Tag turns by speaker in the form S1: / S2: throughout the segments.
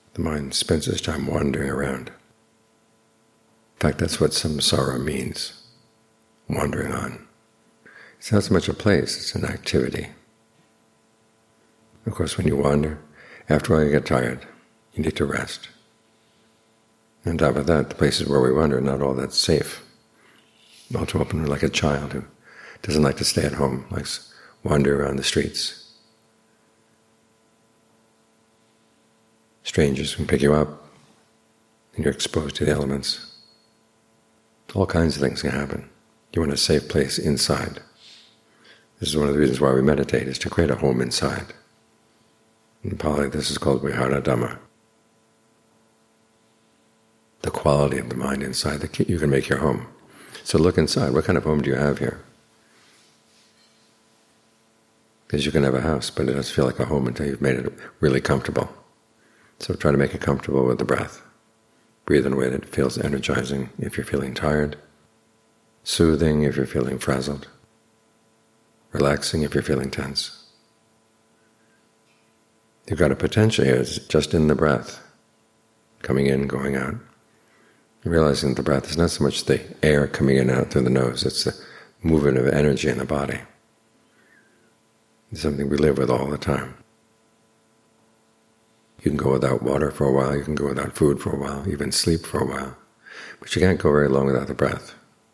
S1: The mind spends its time wandering around. In fact, that's what samsara means, wandering on. It's not so much a place, it's an activity. Of course, when you wander, after a while you get tired. You need to rest. On top of that, the places where we wander are not all that safe. All too often we're like a child who doesn't like to stay at home, likes to wander around the streets. Strangers can pick you up, and you're exposed to the elements. All kinds of things can happen. You want a safe place inside. This is one of the reasons why we meditate, is to create a home inside. In Pali, this is called Vihara Dhamma. The quality of the mind inside that you can make your home. So look inside. What kind of home do you have here? Because you can have a house, but it doesn't feel like a home until you've made it really comfortable. So try to make it comfortable with the breath. Breathe in a way that feels energizing if you're feeling tired, soothing if you're feeling frazzled, relaxing if you're feeling tense. You've got a potential here just in the breath, coming in, going out. Realizing that the breath is not so much the air coming in and out through the nose, it's the movement of energy in the body. It's something we live with all the time. You can go without water for a while, you can go without food for a while, even sleep for a while, but you can't go very long without the breath.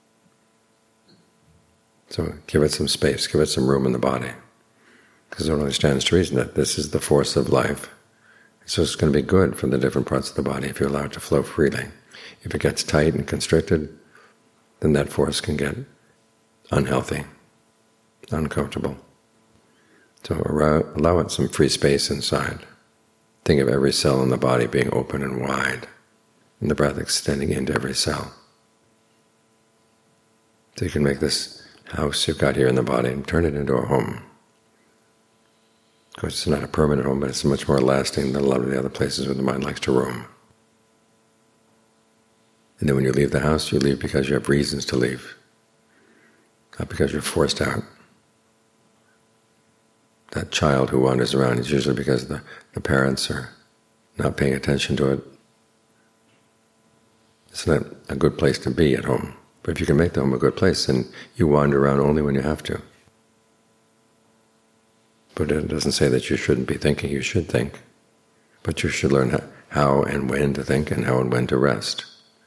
S1: So give it some space, give it some room in the body, because it only stands to reason that this is the force of life. So it's going to be good for the different parts of the body if you allow it to flow freely. If it gets tight and constricted, then that force can get unhealthy, uncomfortable. So allow it some free space inside. Think of every cell in the body being open and wide, and the breath extending into every cell. So you can make this house you've got here in the body and turn it into a home. Of course, it's not a permanent home, but it's much more lasting than a lot of the other places where the mind likes to roam. And then when you leave the house, you leave because you have reasons to leave, not because you're forced out. That child who wanders around is usually because the parents are not paying attention to it. It's not a good place to be at home. But if you can make the home a good place, then you wander around only when you have to. But it doesn't say that you shouldn't be thinking, you should think. But you should learn how and when to think and how and when to rest.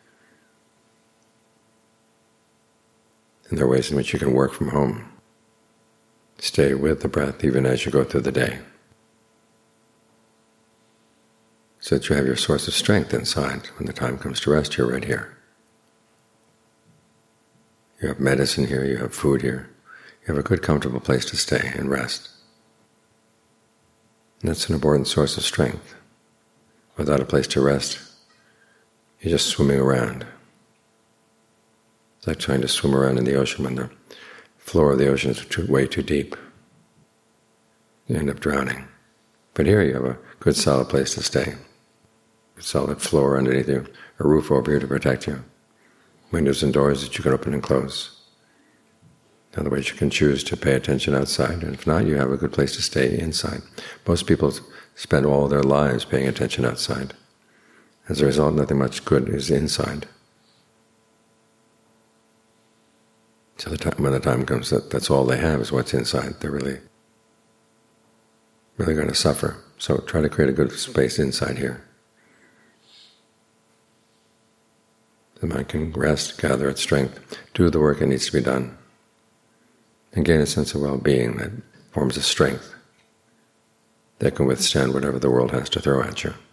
S1: And there are ways in which you can work from home. Stay with the breath even as you go through the day, so that you have your source of strength inside. When the time comes to rest, you're right here. You have medicine here, you have food here, you have a good comfortable place to stay and rest. And that's an important source of strength. Without a place to rest, you're just swimming around. It's like trying to swim around in the ocean when the floor of the ocean is way too deep. You end up drowning. But here you have a good solid place to stay. A solid floor underneath you, a roof over you to protect you, windows and doors that you can open and close. Otherwise you can choose to pay attention outside, and if not, you have a good place to stay inside. Most people spend all their lives paying attention outside. As a result, nothing much good is inside. So when the time comes that that's all they have is what's inside, they're really going to suffer. So try to create a good space inside here. The mind can rest, gather its strength, do the work that needs to be done, and gain a sense of well-being that forms a strength that can withstand whatever the world has to throw at you.